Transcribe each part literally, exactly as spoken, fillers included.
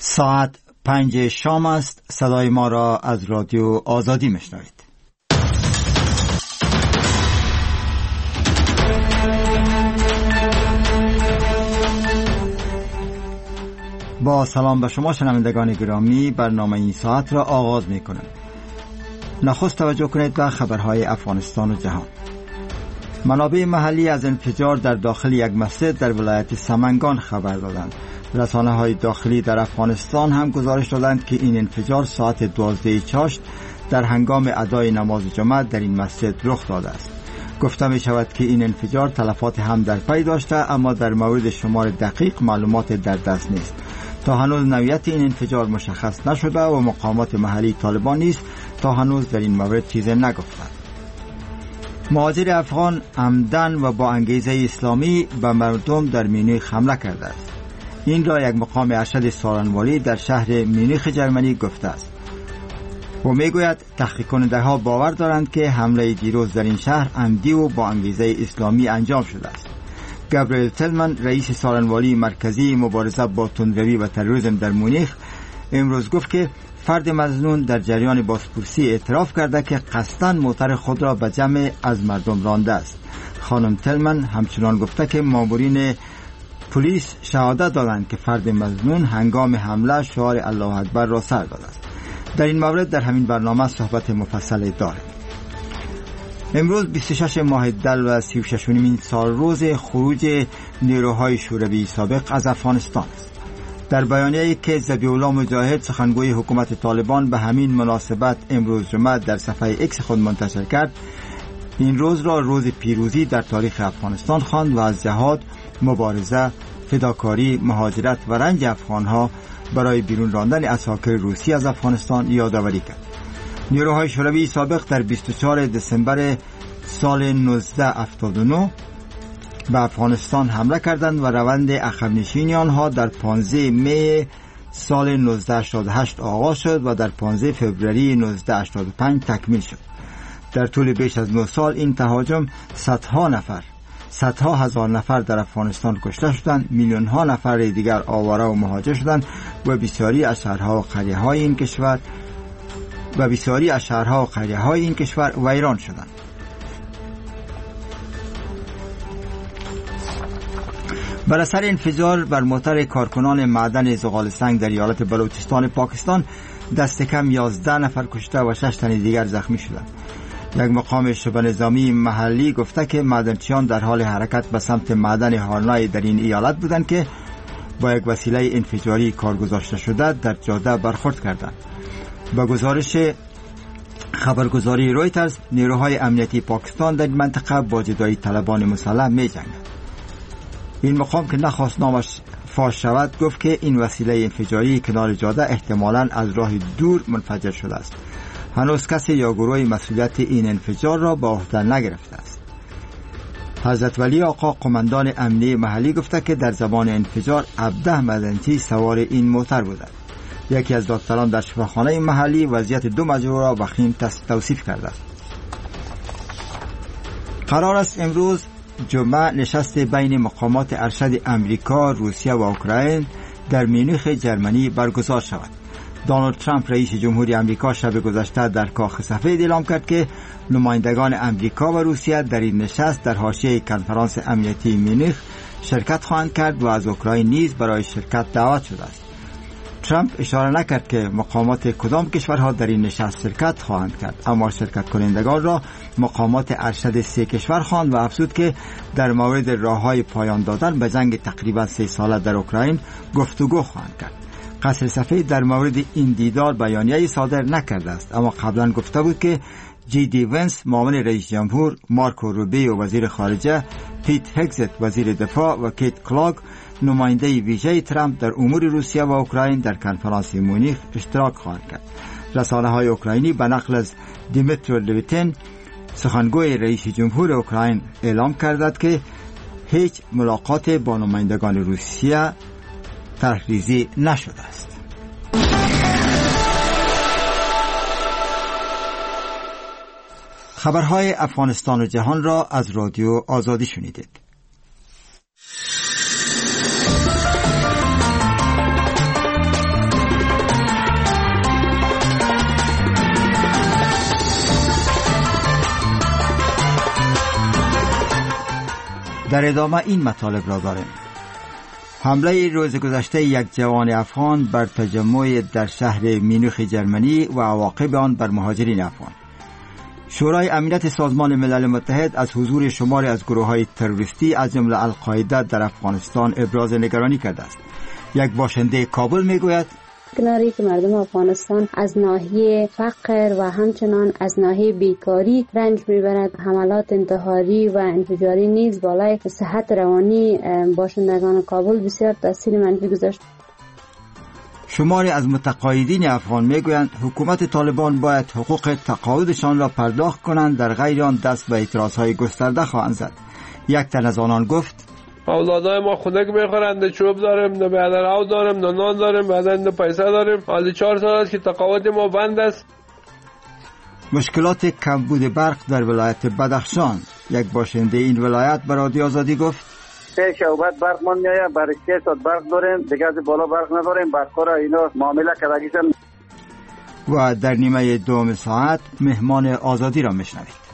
ساعت پنج شام است. صدای ما را از رادیو آزادی میشنوید. با سلام به شما شنوندگان گرامی، برنامه این ساعت را آغاز میکنم. نخست توجه کنید به خبرهای افغانستان و جهان. منابع محلی از انفجار در داخل یک مسجد در ولایت سمنگان خبر دادند. رسانه های داخلی در افغانستان هم گزارش دادند که این انفجار ساعت دوازده چاشت در هنگام ادای نماز جمعه در این مسجد رخ داده است. گفته می شود که این انفجار تلفات هم در پی داشته، اما در مورد شمار دقیق معلومات در دست نیست. تا هنوز نوعیت این انفجار مشخص نشده و مقامات محلی طالبان نیز تا هنوز در این مورد چیزی نگفتند. مهاجر افغان عمدن و با انگیزه اسلامی به مردم در مونیخ حمله کرده است. این را یک مقام ارشد سارنوالی در شهر مونیخ جرمنی گفته است و میگوید تحقیق کننده ها باور دارند که حمله دیروز در این شهر عمدی و با انگیزه اسلامی انجام شده است. گابریل تلمن، رئیس سارنوالی مرکزی مبارزه با تندروی و تروریسم در مونیخ، امروز گفت که فرد مظنون در جریان بازپرسی اعتراف کرده که قصداً موتر خود را به جمع از مردم رانده است. خانم تلمن همچنان گفته که مامورین پلیس شهادت دادند که فرد مظنون هنگام حمله شعار الله اکبر را سر داده است. در این مورد در همین برنامه صحبت مفصل داریم. امروز بیست و شش ماه دل و سی و ششمین سال روز خروج نیروهای شوروی سابق از افغانستان است. در بیانیه‌ای که ذبیح الله مجاهد، سخنگوی حکومت طالبان، به همین مناسبت امروز جمعه در صفحه ایکس خود منتشر کرد، این روز را روز پیروزی در تاریخ افغانستان خواند و از جهاد، مبارزه، فداکاری، مهاجرت و رنج افغانها برای بیرون راندن اساکر روسی از افغانستان یادآوری کرد. نیروهای شوروی سابق در بیست و چهارم دسامبر سال نوزده هفتاد و نه به افغانستان حمله کردند و روند عقب‌نشینی آنها در پانزده می سال نوزده هشتاد و هشت آغاز شد و در پانزده فوریه نوزده هشتاد و پنج تکمیل شد. در طول بیش از نه سال این تهاجم صدها نفر صدها هزار نفر در افغانستان کشته شدند، میلیون ها نفر دیگر آواره و مهاجر شدند و بسیاری از شهرها و قریه های این کشور و بسیاری از شهرها و قریه های این کشور ویران شدند. بر اثر انفجار بر موتر کارکنان معدن زغال سنگ در ایالت بلوچستان پاکستان دست کم یازده نفر کشته و شش تن دیگر زخمی شدند. یک مقام شبه نظامی محلی گفته که معدنچیان در حال حرکت به سمت معدن هارنای در این ایالت بودند که با یک وسیله انفجاری کارگذاشته شده در جاده برخورد کردند. با گزارش خبرگزاری رویترز، نیروهای امنیتی پاکستان در این منطقه با جدایی طلبان مسلح می جنگند. این مقام که نخواست نامش فاش شود گفت که این وسیله انفجاری کنار جاده احتمالاً از راه دور منفجر شده است. هنوز کسی یا گروهی مسئولیت این انفجار را به عهده نگرفته است. حضرت ولی آقا، قماندان امنیتی محلی، گفته که در زمان انفجار هفده معدنچی سوار این موتر بودند. یکی از دکتران در شفاخانه محلی وضعیت دو مجروح را وخیم توصیف کرده است. قرار است امروز جمعه نشست بین مقامات ارشد امریکا، روسیه و اوکراین در مونیخ جرمنی برگزار شود. دونالد ترامپ رئیس جمهوری امریکا شب گذشته در کاخ سفید اعلام کرد که نمایندگان امریکا و روسیه در این نشست در حاشیه کنفرانس امنیتی مونیخ شرکت خواهند کرد و از اوکراین نیز برای شرکت دعوت شده است. ترامپ اشاره نکرد که مقامات کدام کشورها در این نشست شرکت خواهند کرد، اما شرکت کنندگان را مقامات ارشد سه کشور خواند و افزود که در مورد راههای پایان دادن به جنگ تقریبا سه ساله در اوکراین گفتگو خواهند کرد. قصر سفید در مورد این دیدار بیانیه‌ای صادر نکرده است، اما قبلا گفته بود که جی دی ونس معاون رئیس جمهور، مارکو روبیو وزیر خارجه، پیت هگزت وزیر دفاع و کیت کلاگ نماینده ویژه ترامپ در امور روسیه و اوکراین در کنفرانس مونیخ اشتراک خواهند کرد. رسانه های اوکراینی به نقل از دیمیترو لویتین، سخنگوی رئیس جمهور اوکراین، اعلام کردند که هیچ ملاقات با نمایندگان روسیه تحریزی نشده است. خبرهای افغانستان و جهان را از رادیو آزادی شنیدید. در ادامه این مطالب را داریم. حمله روز گذشته یک جوان افغان بر تجمع در شهر مینوخ جرمنی و عواقب آن بر مهاجرین افغان. شورای امنیت سازمان ملل متحد از حضور شماری از گروه‌های تروریستی از جمله القاعده در افغانستان ابراز نگرانی کرده است. یک باشنده کابل میگوید کناری که مردم افغانستان از ناحیه فقر و همچنان از ناحیه بیکاری رنج میبرد، حملات انتحاری و انفجاری نیز بالای صحت روانی باشندگان کابل بسیار تاثیر منفی گذاشت. شماری از متقاعدین افغان میگویند حکومت طالبان باید حقوق تقاعدشان را پرداخت کنند، در غیر آن دست به اعتراضهای گسترده خواهند زد. یک تن از آنان گفت اولادای ما خنک میخورند، نه چوب داریم، نه بعدن آب داریم، نه نان داریم، بعدن نه پیسه داریم. حالی چهار سال است که تقاعد ما بند است. مشکلات کمبود برق در ولایت بدخشان. یک باشنده این ولایت به رادیو آزادی گفت سه شعبت برق من میآید، برای سه ساعت برق داریم، دیگه از بالا برق نداریم، برق را اینا معامله کردگیشن. و در نیمه دوم ساعت مهمان آزادی را میشنوید.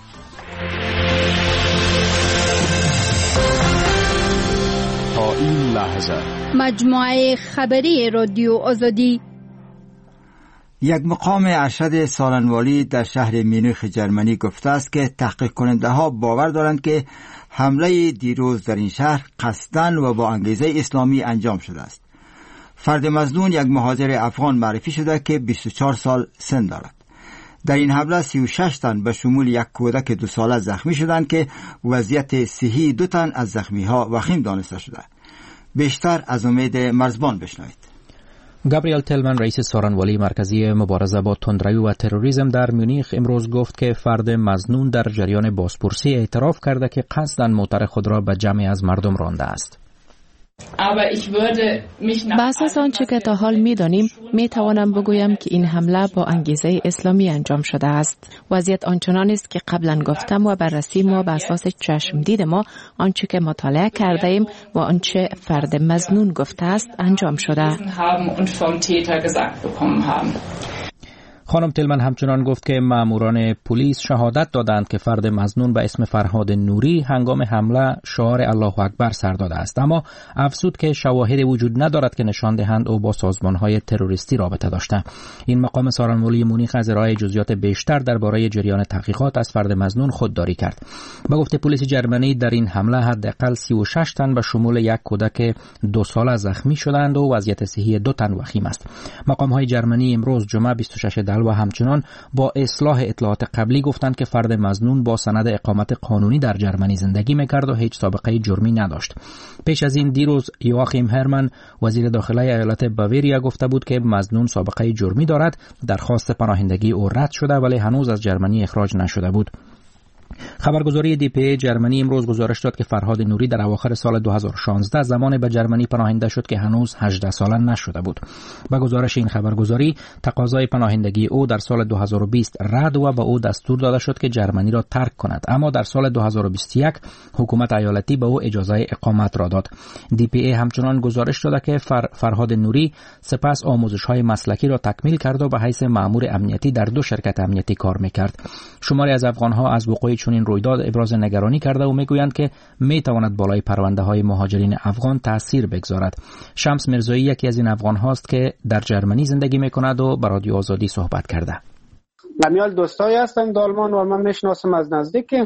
تا این لحظه مجموعه خبری رادیو آزادی. یک مقام ارشد سالنوالی در شهر مینوخ جرمنی گفته است که تحقیق کننده ها باور دارند که حمله دیروز در این شهر قصداً و با انگیزه اسلامی انجام شده است. فرد مظنون یک مهاجر افغان معرفی شده که بیست و چهار سال سن دارد. در این حمله سی و شش تن به شمول یک کودک دو ساله زخمی شدند که وضعیت صحی دو تن از زخمی ها وخیم دانسته شده. بیشتر از امید مرزبان بشنوید. گابریل تلمن رئیس سارنوالی مرکزی مبارزه با تندروی و تروریسم در میونیخ امروز گفت که فرد مظنون در جریان بازپرسی اعتراف کرده که قصداً موتر خود را به جمعی از مردم رانده است. با اساس آنچه که تا حال می‌دانیم می‌توانم بگویم که این حمله با انگیزه اسلامی انجام شده است. وضعیت آنچنان است که قبلا گفتم و بررسی ما به اساس چشم دید ما آنچه که مطالعه کرده ایم و آنچه فرد مظنون گفته است انجام شده. خانم تلمن همچنان گفت که ماموران پلیس شهادت دادند که فرد مظنون به اسم فرهاد نوری هنگام حمله شعار الله اکبر سر داده است، اما افزود که شواهدی وجود ندارد که نشان دهند او با سازمان‌های تروریستی رابطه داشته. این مقام سارنوالی مونیخ از ارائه جزئیات بیشتر درباره جریان تحقیقات از فرد مظنون خودداری کرد. با گفته پلیس جرمنی در این حمله حداقل سی و شش تن به شمول یک کودک دو ساله زخمی شدند و وضعیت صحی دو تن وخیم است. مقام‌های جرمنی امروز جمعه بیست و شش دلو و همچنان با اصلاح اطلاعات قبلی گفتند که فرد مظنون با سند اقامت قانونی در جرمنی زندگی میکرد و هیچ سابقه جرمی نداشت. پیش از این دیروز یواخیم هرمن وزیر داخله ایالت باواریا گفته بود که مظنون سابقه جرمی دارد. درخواست پناهندگی او رد شده ولی هنوز از جرمنی اخراج نشده بود. خبرگزاری دی پی ای جرمنی امروز گزارش داد که فرهاد نوری در اواخر سال دو هزار و شانزده زمان به جرمنی پناهنده شد که هنوز هجده ساله نشده بود. با گزارش این خبرگزاری تقاضای پناهندگی او در سال دو هزار و بیست رد و به او دستور داده شد که جرمنی را ترک کند، اما در سال دو هزار و بیست و یک حکومت ایالتی به او اجازه اقامت را داد. دی پی ای همچنان گزارش داده که فر فرهاد نوری سپس آموزش‌های مسلکی را تکمیل کرد و به حیث مأمور امنیتی در دو شرکت امنیتی کار می‌کرد. شماری از افغان‌ها از وقوع چنین رویداد ابراز نگرانی کرده و میگویند که میتواند بالای پرونده های مهاجرین افغان تاثیر بگذارد. شمس مرزایی یکی از این افغان هاست که در جرمنی زندگی میکند و با رادیو آزادی صحبت کرده. نمیال دوستایی هستند آلمان و من میشناسم از نزدیک که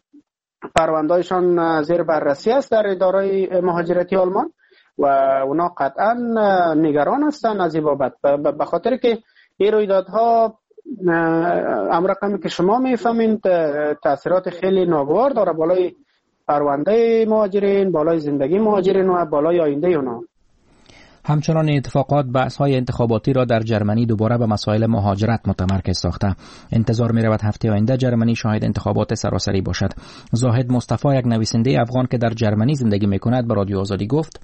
پروندهایشان زیر بررسی است در اداره مهاجرتی آلمان و اونا قطعا نگران هستند از این بابت، به خاطر که این رویدادها امر رقمی که شما میفهمید تاثیرات خیلی ناگوار داره بالای پرونده مهاجرین، بالای زندگی مهاجرین و بالای آینده اونا. همچنان اتفاقات بحث‌های انتخاباتی را در جرمنی دوباره به مسائل مهاجرت متمرکز ساخته. انتظار می‌رود هفته آینده جرمنی شاهد انتخابات سراسری باشد. زاهد مصطفی یک نویسنده افغان که در جرمنی زندگی می‌کند به رادیو آزادی گفت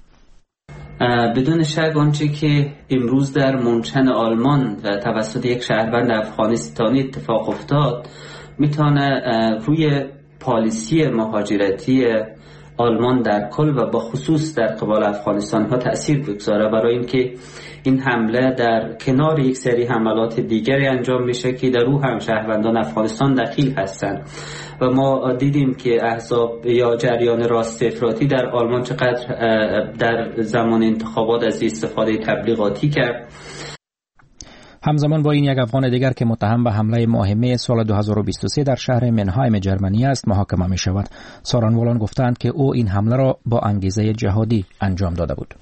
بدون شک آنچه که امروز در مونچن آلمان و توسط یک شهروند افغانستانی اتفاق افتاد میتونه روی پالیسی مهاجرتی آلمان در کل و با خصوص در قبال افغانستان ها تأثیر بگذاره، برای اینکه این حمله در کنار یک سری حملات دیگری انجام میشه که در او هم شهروندان افغانستان دخیل هستند و ما دیدیم که احزاب یا جریان راست افراطی در آلمان چقدر در زمان انتخابات از استفاده تبلیغاتی کرد. همزمان با این یک افغان دیگر که متهم به حمله ماه می سال دو هزار و بیست و سه در شهر منهایم جرمنی است محاکمه می شود. سارنوالان گفتند که او این حمله را با انگیزه جهادی انجام داده بود.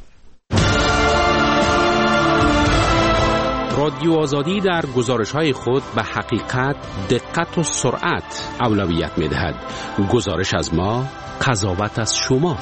رادیو آزادی در گزارش‌های خود به حقیقت، دقت و سرعت اولویت می‌دهد. گزارش از ما، قضاوت از شما.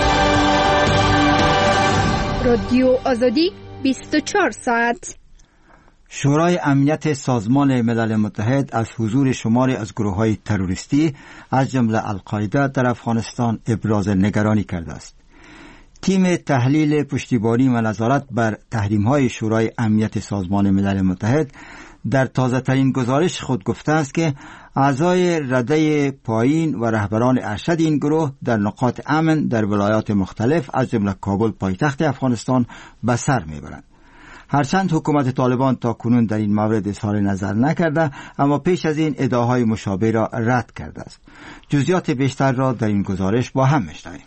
رادیو آزادی بیست و چهار ساعت. شورای امنیت سازمان ملل متحد از حضور شماری از گروه‌های تروریستی از جمله القاعده در افغانستان ابراز نگرانی کرده است. تیم تحلیل پشتیبانی و نظارت بر تحریم‌های شورای امنیت سازمان ملل متحد در تازه‌ترین گزارش خود گفته است که اعضای رده پایین و رهبران ارشد این گروه در نقاط امن در ولایات مختلف از جمله کابل پایتخت افغانستان به سر می‌برند. هرچند حکومت طالبان تا کنون در این مورد اظهار نظر نکرده، اما پیش از این ادعاهای مشابه را رد کرده است. جزئیات بیشتر را در این گزارش با هم می‌شنویم.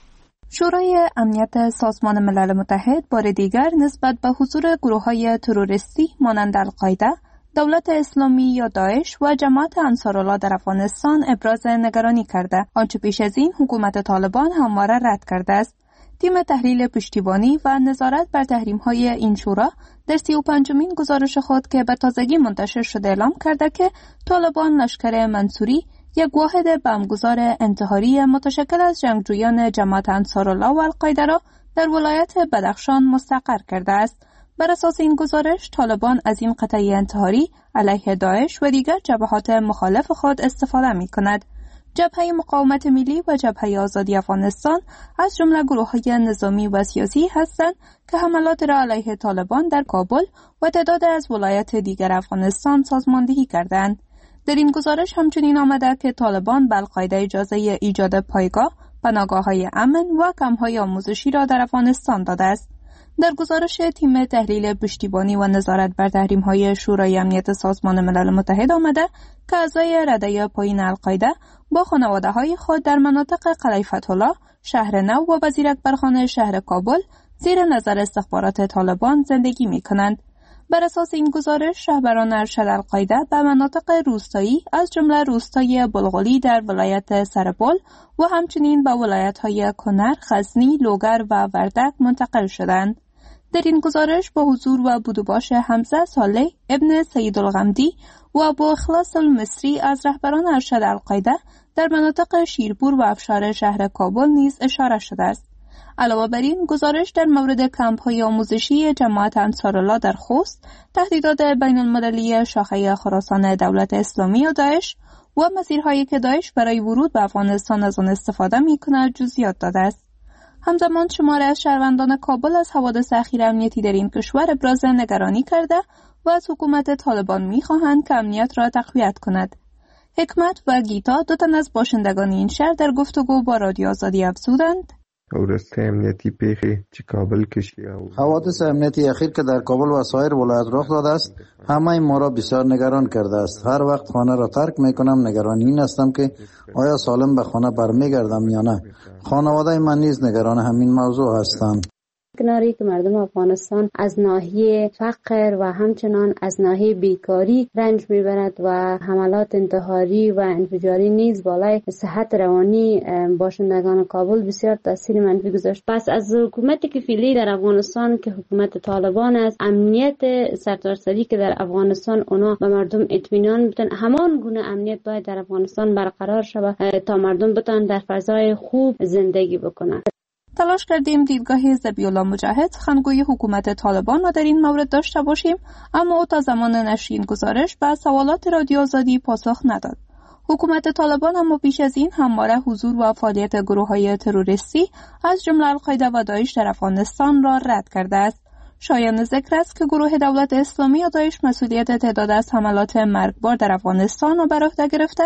شورای امنیت سازمان ملل متحد بار دیگر نسبت به حضور گروه‌های تروریستی مانند القاعده، دولت اسلامی یا داعش و جماعت انصارالله در افغانستان ابراز نگرانی کرده، آنچه پیش از این حکومت طالبان همواره رد کرده است. تیم تحلیل پشتیبانی و نظارت بر تحریم‌های این شورا در سی و پنجمین گزارش خود که به تازگی منتشر شده اعلام کرده که طالبان لشکر منصوری یک واحد بمبگذار انتحاری متشکل از جنگجویان جماعت انصارالله و القاعده را در ولایت بدخشان مستقر کرده است. بر اساس این گزارش، طالبان از این قطعه انتحاری علیه داعش و دیگر جبهات مخالف خود استفاده می کند. جبهه مقاومت ملی و جبهه آزادی افغانستان از جمله گروه‌های نظامی و سیاسی هستند که حملات را علیه طالبان در کابل و تعداد از ولایات دیگر افغانستان سازماندهی کردند. در این گزارش همچنین آمده که طالبان به القاعده اجازه ایجاد پایگاه، پناهگاه‌های امن و کمپ‌های آموزشی را در افغانستان داده است. در گزارش تیم تحلیل پشتیبانی و نظارت بر تحریم‌های شورای امنیت سازمان ملل متحد آمده که اعضای رده پایین القاعده با خانواده‌های خود در مناطق قلعه فتح‌الله، شهر نو و وزیر اکبرخان شهر کابل زیر نظر استخبارات طالبان زندگی می‌کنند. بر اساس این گزارش، رهبران ارشد القاعده به مناطق روستایی از جمله روستای بلغلی در ولایت سرپل و همچنین به ولایت‌های کنر، غزنی، لوگر و وردک منتقل شدند. در این گزارش با حضور و بودوباش حمزه صالح ابن سید الغمدی و ابو اخلاص المصری از رهبران ارشد القاعده در مناطق شیرپور و افشار شهر کابل نیز اشاره شده است. علاوه بر این، گزارش در مورد کمپ‌های آموزشی جماعت انصارالله در خوست، تهدیدات بین المللی شاخه خراسان دولت اسلامی و داعش و مسیرهایی که داعش برای ورود به افغانستان از آن استفاده می‌کند جزئیات داده است. همزمان شماره از شهروندان کابل از حوادث اخیر امنیتی در این کشور ابراز نگرانی کرده و از حکومت طالبان می‌خواهند که امنیت را تقویت کند. حکمت و گیتا، دو تن از باشندگان این شهر، در گفتگو با رادیو آزادی افزودند: حوادث امنیتی پیخی چه کابل کشیده حوادث امنیتی اخیر که در کابل و سایر ولایت رخ داده است همه ما را بسیار نگران کرده است. هر وقت خانه را ترک میکنم نگران این هستم که آیا سالم به خانه برمیگردم یا نه. خانواده من نیز نگران همین موضوع هستند. کناری که مردم افغانستان از ناحیه فقر و همچنان از ناحیه بیکاری رنج میبرد و حملات انتحاری و انفجاری نیز بالای صحت روانی باشندگان کابل بسیار تاثیر منفی گذاشت. پس از حکومتی که فعلی در افغانستان که حکومت طالبان است، امنیت سرتاسری که در افغانستان اونا به مردم اطمینان بدن، همان گونه امنیت باید در افغانستان برقرار شود تا مردم بتوان در فضای خوب زندگی بکنند. تلاش کردیم دیدگاه ذبیح الله مجاهد، سخنگوی حکومت طالبان را در این مورد داشته باشیم، اما او تا زمان نشر این گزارش به سوالات رادیو آزادی پاسخ نداد. حکومت طالبان اما پیش از این همواره حضور و فعالیت گروه‌های تروریستی از جمله القاعده و داعش در افغانستان را رد کرده است. شایان ذکر است که گروه دولت اسلامی یا داعش مسئولیت تعداد از حملات مرگبار در افغانستان را بر عهده گرفته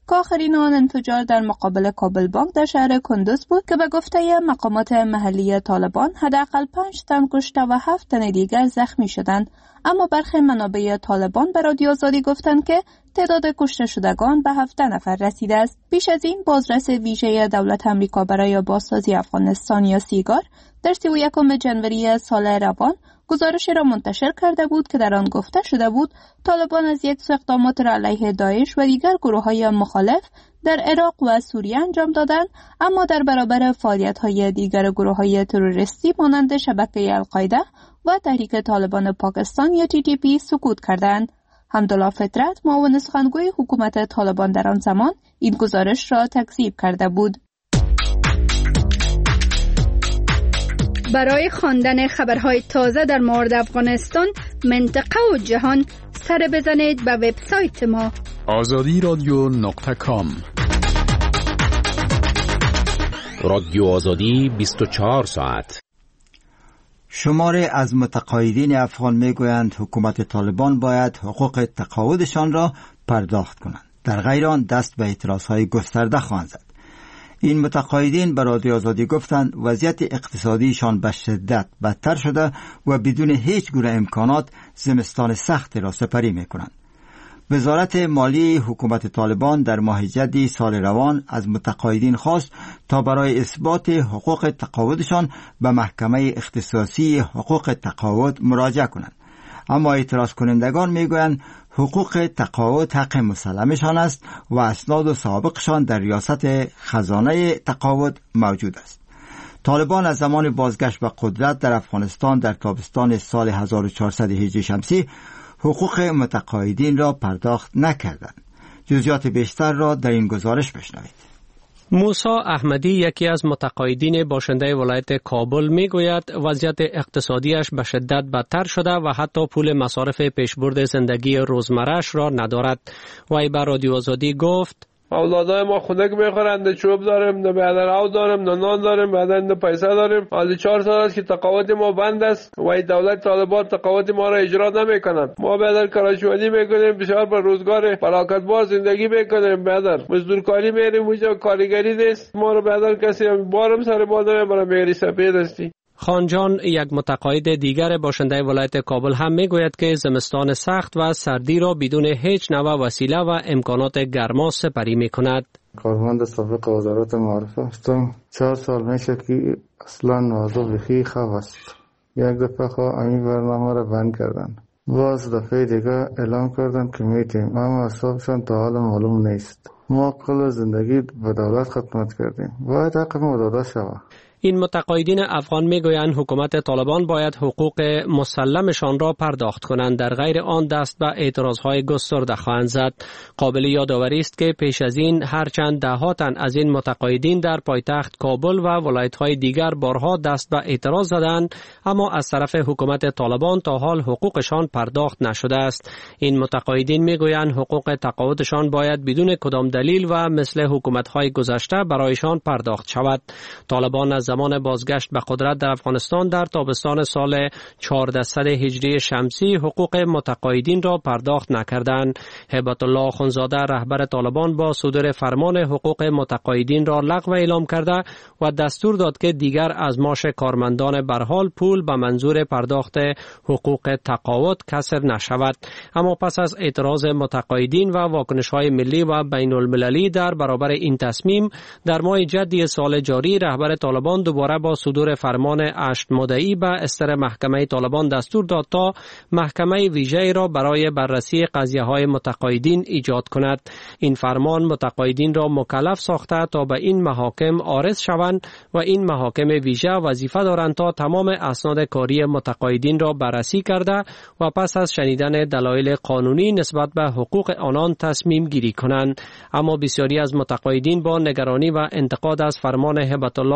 که آخرین آن انفجار در مقابل کابل بانک در شهر کندوز بود که به گفته مقامات محلی طالبان حداقل پنج تن کشته و هفت تن دیگر زخمی شدند. اما برخی منابع طالبان به رادیو آزادی گفتند که تعداد کشته شدگان به هفده نفر رسیده است. پیش از این بازرس ویژه دولت آمریکا برای بازسازی افغانستان یا سیگار در سی و یکم ژانویه سال روان گزارشی را منتشر کرده بود که در آن گفته شده بود طالبان از یک سو اقدامات را علیه داعش و دیگر گروه‌های مخالف در عراق و سوریه انجام دادند، اما در برابر فعالیت‌های دیگر گروه‌های تروریستی مانند شبکه القاعده و تحریک طالبان پاکستان یا تی تی پی سکوت کردند. حمدالله فطرت، معاون سخنگوی حکومت طالبان در آن زمان، این گزارش را تکذیب کرده بود. برای خواندن خبرهای تازه در مورد افغانستان، منطقه و جهان، سر بزنید به وبسایت ما آزادی رادیو نقطه کام. رادیو آزادی بیست و چهار ساعت. شماری از متقاعدین افغان میگویند حکومت طالبان باید حقوق تقاعدشان را پرداخت کنند. در غیر آن دست به اعتراضهای گسترده خواهند زد. این متقاعدین به رادیو آزادی گفتند وضعیت اقتصادیشان به شدت بدتر شده و بدون هیچ گونه امکانات زمستان سخت را سپری میکنند. وزارت مالی حکومت طالبان در ماه جدی سال روان از متقاعدین خواست تا برای اثبات حقوق تقاعدشان به محکمه اختصاصی حقوق تقاعد مراجعه کنند. اما اعتراض کنندگان میگویند حقوق تقاعد حق مسلمشان است و اسناد و سابقشان در ریاست خزانه تقاعد موجود است. طالبان از زمان بازگشت به قدرت در افغانستان در تابستان سال هزار و چهارصد هجری شمسی حقوق متقاعدین را پرداخت نکردند. جزئیات بیشتر را در این گزارش بشنوید. موسی احمدی، یکی از متقاعدین باشنده ولایت کابل، میگوید وضعیت اقتصادیش به شدت بدتر شده و حتی پول مصارف پیشبرد زندگی روزمره‌اش را ندارد. وی به رادیو آزادی گفت اولادای ما خنک میخورند، چوب داریم، نه بعدن آب داریم، نه نان داریم، بعدن نه پیسه داریم. حالا چهار سال است که تقاعد ما بند است و دولت طالبان تقاعد ما را اجرا نمیکنند. ما بعدن کارآمدی میکنیم، بسیار بر روزگار فراغتبار زندگی میکنیم، بعدن مزدورکاری میریم، اونجا کارگری نیست. ما رو بعدن کسی بارم سر ما نمیبره، میری سپید هستی. خانجان، یک متقاعد دیگر باشنده ولایت کابل، هم میگوید که زمستان سخت و سردی را بدون هیچ نوع وسیله و امکانات گرما سپری میکند. کارمند سابق وزارت معارف هستم. چهار سال میشه که اصلا نوازو بخی خواب است. یک دفعه خواه امی برنامه را بند کردن. باز دفعه دیگه اعلام کردن که میتیم، اما حسابشان تا حال معلوم نیست. ما کل زندگی به دولت خدمت کردیم، باید حق ما داده شود. این متقاعدین افغان میگویند حکومت طالبان باید حقوق مسلمشان را پرداخت کنند، در غیر آن دست به اعتراضهای گسترده خواهند زد. قابل یادآوری است که پیش از این هرچند ده تن از این متقاعدین در پایتخت کابل و ولایت‌های دیگر بارها دست به اعتراض زدند، اما از طرف حکومت طالبان تا حال حقوقشان پرداخت نشده است. این متقاعدین میگویند حقوق تقاعدشان باید بدون کدام دلیل و مثل حکومت‌های گذشته برایشان پرداخت شود. طالبان از زمان بازگشت به قدرت در افغانستان در تابستان سال چهارصد هجری شمسی حقوق متقاعدین را پرداخت نکردند. هبت الله اخوندزاده، رهبر طالبان، با صدور فرمان حقوق متقاعدین را لغو اعلام کرده و دستور داد که دیگر از معاش کارمندان برحال پول به منظور پرداخت حقوق تقاعد کسر نشود. اما پس از اعتراض متقاعدین و واکنش‌های ملی و بین المللی در برابر این تصمیم، در ماه جدی سال جاری رهبر طالبان دوباره با صدور فرمان اشت مدعی به استر محکمه طالبان دستور داد تا محکمه ویژه را برای بررسی قضیه های متقاعدین ایجاد کند. این فرمان متقاعدین را مکلف ساخته تا به این محاکم عارض شوند و این محاکم ویژه وظیفه دارند تا تمام اسناد کاری متقاعدین را بررسی کرده و پس از شنیدن دلایل قانونی نسبت به حقوق آنان تصمیم گیری کنند. اما بسیاری از متقاعدین با نگرانی و انتقاد از فرمان هبت الله اخوندزاده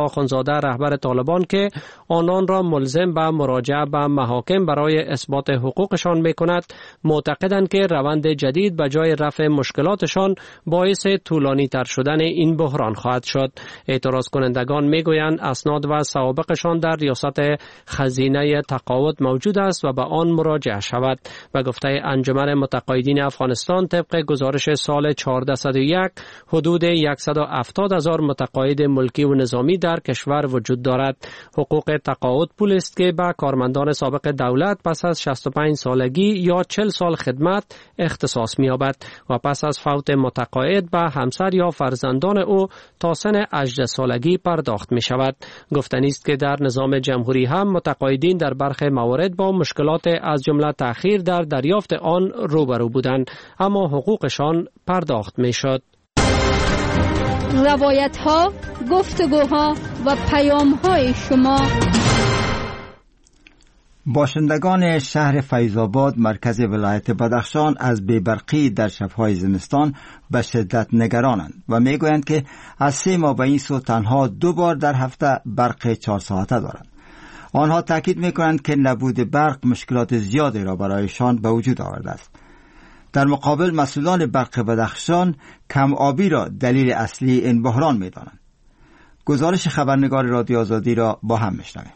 کرده رهبر طالبان که آنان را ملزم به مراجعه به محاکم برای اثبات حقوقشان می‌کند، معتقدند که روند جدید به جای رفع مشکلاتشان باعث طولانی تر شدن این بحران خواهد شد. اعتراض کنندگان میگویند اسناد و سوابقشان در ریاست خزینه تقاعد موجود است و به آن مراجعه شود. به گفته انجمن متقاعدین افغانستان، طبق گزارش سال چهارصد و یک حدود صد و هفتاد هزار متقاعد ملکی و نظامی در کشور وجود دارد. حقوق تقاعد پولی است که به کارمندان سابق دولت پس از شصت و پنج سالگی یا چهل سال خدمت اختصاص می‌یابد و پس از فوت متقاعد به همسر یا فرزندان او تا سن هجده سالگی پرداخت می شود. گفتنی است که در نظام جمهوری هم متقاعدین در برخی موارد با مشکلات از جمله تأخیر در دریافت آن روبرو بودند، اما حقوقشان پرداخت می شد. روایت ها، گفتگوها و پیام های شما. باشندگان شهر فیض‌آباد مرکز ولایت بدخشان از بی‌برقی در شب‌های زمستان به شدت نگرانند و میگویند که از سه ماه به این سو تنها دو بار در هفته برق چهار ساعته دارند. آنها تاکید میکنند که نبود برق مشکلات زیادی را برایشان به وجود آورده است. در مقابل مسئولان برق بدخشان کم آبی را دلیل اصلی این بحران میدانند. گزارش خبرنگار رادیو آزادی را با هم میشنویم.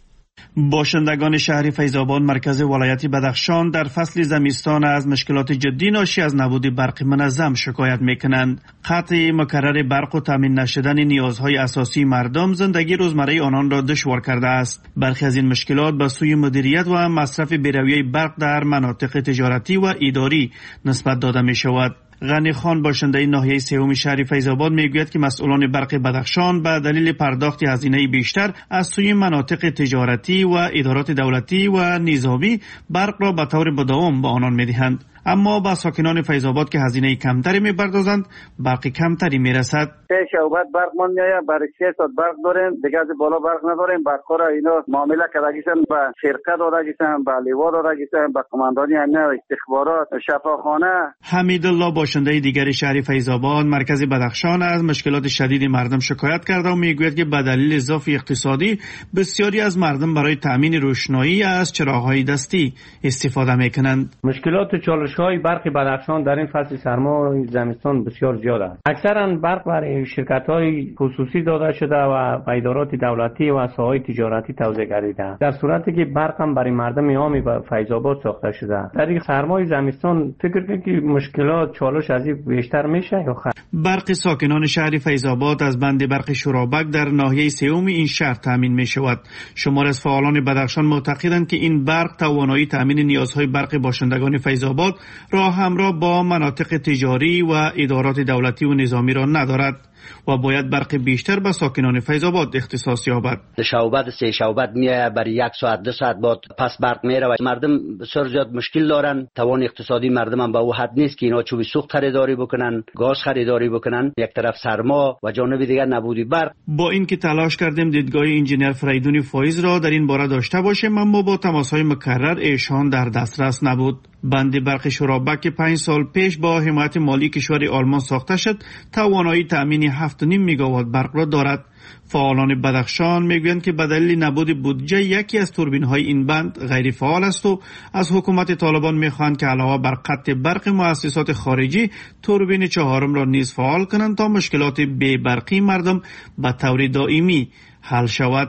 باشندگان شهر فیض‌آباد مرکز ولایت بدخشان در فصل زمستان از مشکلات جدی ناشی از نبود برق منظم شکایت میکنند. قطع مکرر برق و تامین نشدن نیازهای اساسی مردم زندگی روزمره آنان را دشوار کرده است. برخی از این مشکلات به سوی مدیریت و مصرف بی‌رویه برق در مناطق تجارتی و اداری نسبت داده می شود. غنی خان باشنده ناحیه سوم شهر فیض‌آباد میگوید که مسئولان برق بدخشان به دلیل پرداخت هزینه بیشتر از سوی مناطق تجارتی و ادارات دولتی و نظامی برق را به طور مداوم به آنان میدهند، اما با ساکنان فیض‌آباد که هزینه کمتری میپردازند برق کمتری میرسد. سه شعبت برق من میآید، برای شش ساعت برق داریم، دیگه از بالا برق نداریم. برقا را اینا معامله کردگیشن به شرکت دادگیشن، به لیوا دادگیشن، به قماندانی امنیت استخبارات، شفاخانه. حمیدالله باشنده دیگر شهر فیض‌آباد مرکز بدخشان از مشکلات شدید مردم شکایت کرده و میگوید که به دلیل ضعف اقتصادی بسیاری از مردم برای تامین روشنایی از چراغ‌های دستی استفاده میکنند. مشکلات چالش‌های برق بدخشان در این فصل سرما زمستان بسیار زیاد است. اکثرا برق برای شرکت‌های خصوصی داده شده و به ادارات دولتی و ساحه‌های تجارتی توزیع گردیده، در صورتی که برق هم برای مردم عامی به فیض‌آباد ساخته شده. در این سرمای زمستان فکر کنید که مشکلات چالش از این بیشتر میشه یا خیر؟ برق ساکنان شهر فیض‌آباد از بند برق شورابک در ناحیه سوم این شهر تامین می شود. شمار از فعالان بدخشان معتقدند که این برق توانایی تامین نیازهای برق باشندگان فیض‌آباد را همراه با مناطق تجاری و ادارات دولتی و نظامی را ندارد و باید برق بیشتر به ساکنان فیض‌آباد اختصاص یابد. شعبت سه شعبت میه برای یک ساعت دو ساعت بعد پس برق میره و مردم بسیار زیاد مشکل دارن. توان اقتصادی مردم هم به او حد نیست که اینا چوب سوخت خریداری بکنن، گاز خریداری بکنن. یک طرف سرما و جانب دیگر نبودی برق. با اینکه تلاش کردیم دیدگاه انجینر فریدون فایز را در این باره داشته باشیم، اما با تماس‌های مکرر ایشان در دسترس نبود. بند برق شورابک پنج سال پیش با حمایت مالی کشور آلمان ساخته شد، توانایی تامین هفت و نیم میگاوات برق را دارد. فعالان بدخشان میگویند که به دلیل نبود بودجه یکی از توربین‌های این بند غیر فعال است و از حکومت طالبان میخواهند که علاوه بر قطع برق مؤسسات خارجی توربین چهارم را نیز فعال کنند تا مشکلات بی برقی مردم به طور دائمی حل شود.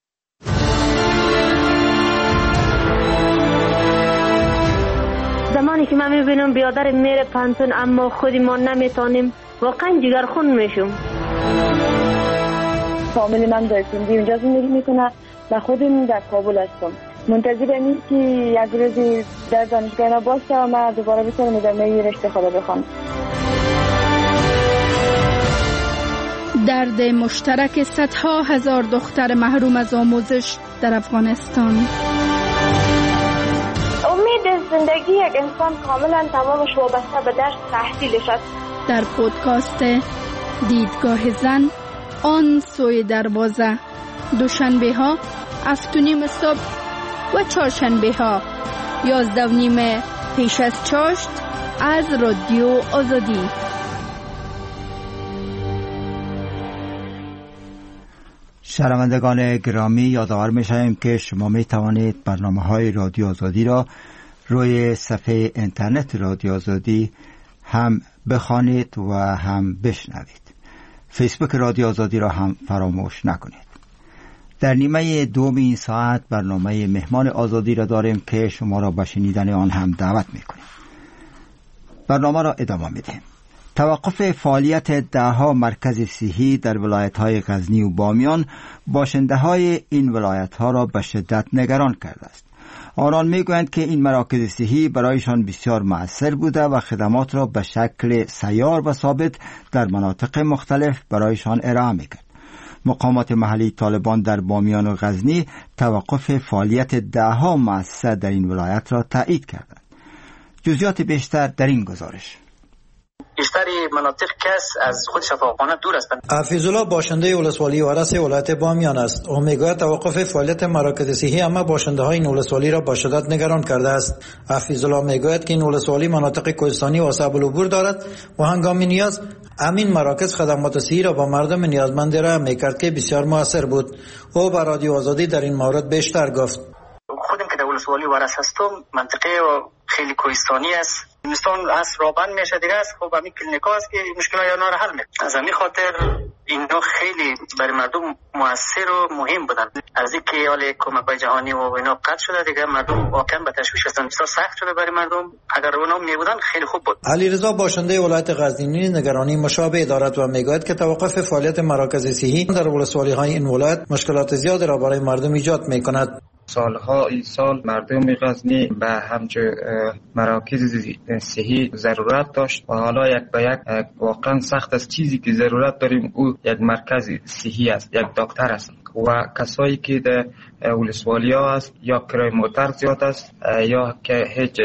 زمانی که من میبینم بیادر میره پنتون اما خودی ما نمیتانیم، واقعا جگرخون میشم. فامیلی من در سندی اونجا زندگی میکنه و خودم در کابل هستم. منتظر اینیم که یک روزی در دانشگاه باشه و من دوباره بتونم ادامه رشته خود بخوام. درد مشترک صدها هزار دختر محروم از آموزش در افغانستان. امید زندگی یک انسان کاملا تمامش وابسته به درس تحصیلش است. در پودکاست دیدگاه زن آن سوی دروازه، دوشنبه ها هفت و نیم صبح و چهارشنبه ها یازده و نیم پیش از چاشت از رادیو آزادی. شنوندگان گرامی، یادآور می‌شویم که شما می توانید برنامه‌های رادیو آزادی را روی صفحه اینترنت رادیو آزادی هم بخوانید و هم بشنوید. فیسبوک رادیو آزادی را هم فراموش نکنید. در نیمه دوم این ساعت برنامه مهمان آزادی را داریم که شما را به شنیدن آن هم دعوت می‌کنیم. برنامه را ادامه می‌دهیم. توقف فعالیت ده‌ها مرکز صحی در ولایت‌های غزنی و بامیان باشنده‌های این ولایت‌ها را به شدت نگران کرده است. آنان می‌گویند که این مراکز صحی برایشان بسیار مؤثر بوده و خدمات را به شکل سیار و ثابت در مناطق مختلف برایشان ارائه می‌کرد. مقامات محلی طالبان در بامیان و غزنی توقف فعالیت ده‌ها مؤسسه در این ولایت را تایید کردند. جزئیات بیشتر در این گزارش. بیشتری مناطق کس از خود شفاخانه دور هستند. حفیظالله باشنده ولسوالی وارث ولایت بامیان است. او میگوید توقف فعالیت مراکز صحی اما باشنده های این ولسوالی را با شدت نگران کرده است. حفیظالله میگوید که این ولسوالی مناطق کوهستانی و صعب العبور دارد و هنگام نیاز امین مراکز خدمات صحی را با مردم نیازمند ارائه میکرد که بسیار موثر بود. او به رادیو آزادی در این مورد بیشتر گفت. خودم که در ولسوالی وارث هستم، منطقه خیلی کوهستانی است. زمستان از رابند میشه دیگه است. خب همین کلینیکا است که مشکلات اینا رو حل میکنه. از همین خاطر اینا خیلی برای مردم موثر و مهم بودن. از اینکه حال کمک‌های جهانی و اینا قطع شده دیگه مردم واقعا به تشویش هستن. بسیار سخت شده برای مردم. اگر اونا میبودن خیلی خوب بود. علیرضا باشنده ولایت غزنی نگرانی مشابه دارد و میگوید که توقف فعالیت مراکز صحی در ولسوالی‌های این ولایت مشکلات زیادی را برای مردم ایجاد میکند. سالها این سال مردم غزنی به همچون مراکز صحی ضرورت داشت و حالا یک به یک واقعا سخت است. چیزی که ضرورت داریم او یک مرکز صحی است، یک دکتر است و کسایی که در ولسوالیا است یا کرای موتر زیاد است یا که هیچ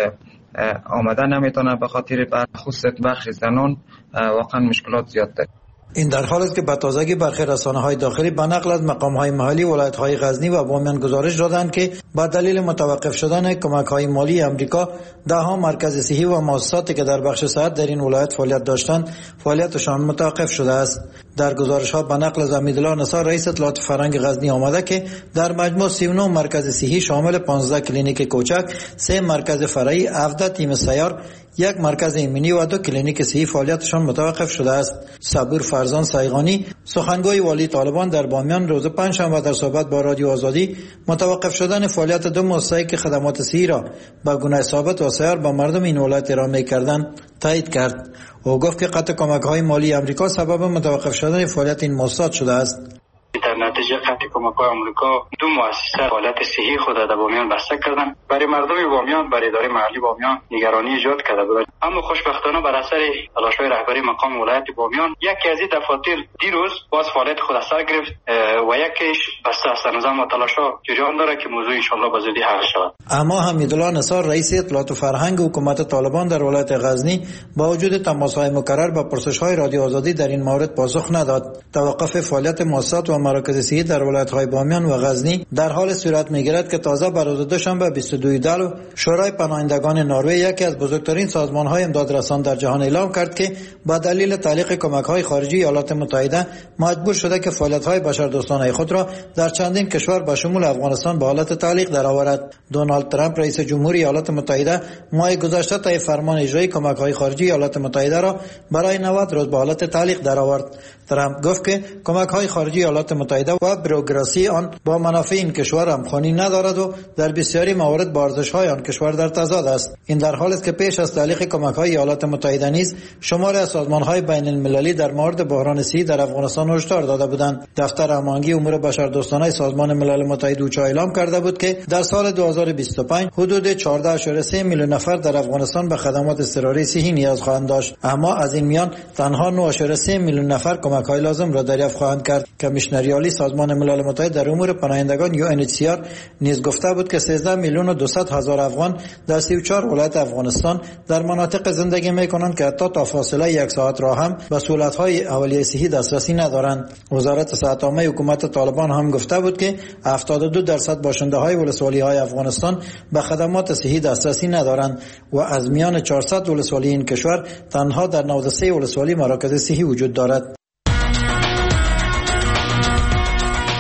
آمدن نمیتونه به خاطر خصوصیت بخش زنان واقعا مشکلات زیاد دارد. این در حال است که به تازگی برخی رسانه‌های داخلی به نقل از مقام‌های محلی ولایت‌های غزنی و بامیان گزارش دادند که با دلیل متوقف شدن کمک‌های مالی آمریکا ده‌ها مرکز صحی و مؤسساتی که در بخش صحت در این ولایت فعالیت داشتند فعالیتشان متوقف شده است. در گزارش‌ها به نقل از امیدالله نثار رئیس اطلاعات فرهنگ غزنی آمده که در مجموع سی و نه مرکز صحی شامل پانزده کلینیک کوچک، سه مرکز فرعی، هفده تیم سیار، یک مرکز ایمنی و دو کلینیک صحی فعالیتشان متوقف شده است. صبور فرزان سایغانی سخنگوی والی طالبان در بامیان روز پنجشنبه در صحبت با رادیو آزادی متوقف شدن فعالیت دو مؤسسه که خدمات صحی را با گونه ثابت و سیار با مردم این ولایت ارائه می‌کردند تایید کرد. او گفت که قطع کمک‌های مالی آمریکا سبب متوقف شدن فعالیت این مؤسسات شده است. در نتیجه قطع کمک‌های آمریکا دو مؤسسه فعالیت صحی خود در بامیان بسته کردند. برای مردم بامیان، برای اداره محلی بامیان نگرانی ایجاد کرده بود. اما خوشبختانه بر اثر تلاش‌های رهبری مقام ولایت بامیان یکی از این دفاتر دیروز باز فعالیت خود از سر گرفت و یکیش بسته است. نظام و تلاش‌ها جریان داره که موضوع ان شاءالله به زودی حل شود. اما حمیدالله نثار رئیس اطلاعات و فرهنگ حکومت طالبان در ولایت غزنی با وجود تماس‌های مکرر با پرسش‌های رادیو آزادی در این مورد پاسخ نداد. توقف فعالیت مؤسسات و مراکز صحی در ولایت‌های بامیان و غزنی در حال صورت می‌گیرد که تازه بر روز دوشنبه بیست و دو دلو شورای پناهندگان نروژ یکی از بزرگترین سازمان‌های امدادرسان در جهان اعلام کرد که با دلیل تعلیق کمک‌های خارجی ایالات متحده مجبور شده که فعالیت‌های بشردوستانه خود را در چندین کشور به شمول افغانستان به حالت تعلیق درآورد. دونالد ترامپ رئیس جمهوری ایالات متحده ماه گذشته طی فرمان اجرایی کمک‌های خارجی ایالات متحده را برای نود روز به حالت تعلیق درآورد. ترامپ گفت که کمک‌های خارجی ایالات متحده و بروکراسی آن با منافع این کشور همخوانی ندارد و در بسیاری موارد با ارزش‌های آن کشور در تضاد است. این در حالی است که پیش از تعلیق کمک‌های ایالات متحده نیز شماری از سازمان‌های بین‌المللی در مورد بحران صحی در افغانستان هشدار داده بودند. دفتر هماهنگی امور بشردوستانه سازمان ملل متحد اوچا اعلام کرده بود که در سال دو هزار و بیست و پنج حدود چهارده ممیز سه میلیون نفر در افغانستان به خدمات اضطراری صحی نیاز خواهند داشت، اما از این میان تنها نه ممیز سه میلیون نفر کمک‌های لازم را دریافت خواهند کرد. کمیشنر عالی سازمان ملل متحد در امور پناهندگان یو ان اچ سی آر نیز گفته بود که سیزده میلیون و دویست هزار افغان در سی و چهار ولایت افغانستان در مناطق زندگی می‌کنند که حتی تا فاصله یک ساعت راه هم به سهولت‌های اولیه صحی دسترسی ندارند. وزارت صحت عامه حکومت طالبان هم گفته بود که هفتاد و دو درصد باشنده‌های ولسوالی‌های افغانستان به خدمات صحی دسترسی ندارند و از میان چهارصد ولسوالی این کشور تنها در نود و سه ولسوالی مراکز صحی وجود دارد.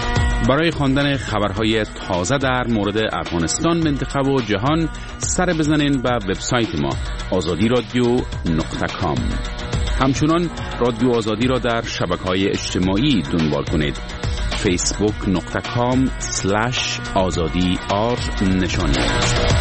برای خواندن خبرهای تازه در مورد افغانستان، منطقه و جهان سر بزنین به وبسایت ما آزادی رادیو نقطه کام. همچنان رادیو آزادی را در شبکه‌های اجتماعی دنبال کنید. فیسبوک نقطه کام سلش آزادی آر نشانی است.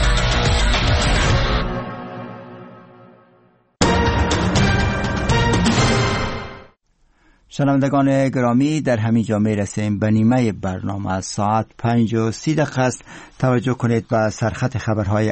شنوندگان گرامی، در همین جا میرسیم به نیمه برنامه. از ساعت پنج و سی دقیقه است. توجه کنید به سرخط خبرهای